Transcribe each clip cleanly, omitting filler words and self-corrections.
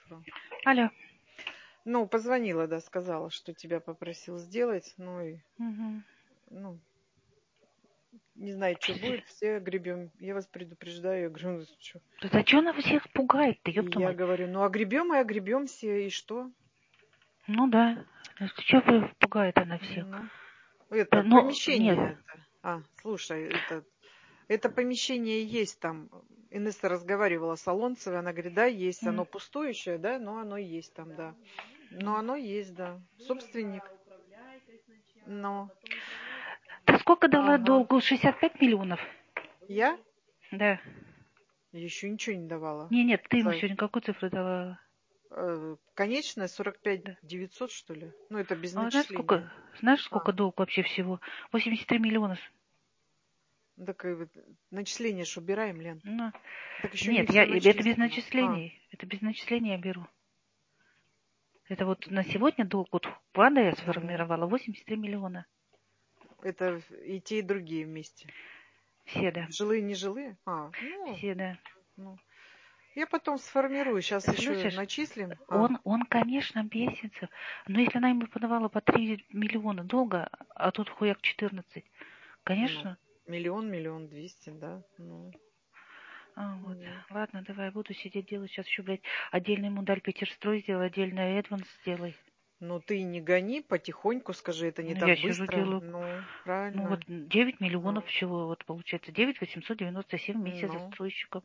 цифру. Алло. Ну, позвонила, да, сказала, что тебя попросил сделать. Угу. Ну, не знаю, что будет, все гребем. Я вас предупреждаю, я говорю, ну, что? Да что она всех пугает-то, И ёпта я мать? говорю, ну, огребем и огребемся, и что? Ну да. Что пугает она всех? Ну, это Ну, нет. помещение. Слушай, это помещение есть там. Инесса разговаривала с Солонцевой, она говорит, да, есть, оно пустующее, да, но оно есть там, да. Но оно есть, да. Собственник. Но. Ты сколько дала Ага. долгу? 65 миллионов? Я? Да. Еще ничего не давала. Нет, ты ему сегодня какую цифру дала? Конечная 45 Да. 900, что ли? Ну, это без А начисления. знаешь, сколько долг вообще всего? 83 миллиона. Так и вот начисление ж убираем, Лен. Ну, Так еще не нет, все это без начислено. начислений. Это без начисления я беру. Это вот на сегодня долг, вот плана я Ну, сформировала 83 миллиона. это и те, и другие вместе. Все, да. Жилые, не жилые? Ну, Все, да. ну. Я потом сформирую. Сейчас еще Слышишь, начислим. он, конечно, бесится. Но если она ему подавала по 3 миллиона долга, а тут хуяк 14, Ну, конечно. миллион 200, да. Ну, Вот. ну. Ладно, давай, буду сидеть делать. Сейчас еще, блядь, отдельно ему Даль Петерстрой сделай, отдельно Эдванс сделай. Ну, ты не гони, потихоньку скажи, это не Ну, так я сижу, быстро. делаю. Ну, Ну, вот правильно. 9 Ну, миллионов всего, вот получается, 9 897 в месяц ну, застройщиков.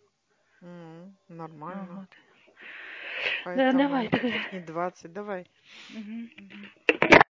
нормально. Вот. Да, Поэтому давай. никаких не 20. Давай. Мгм.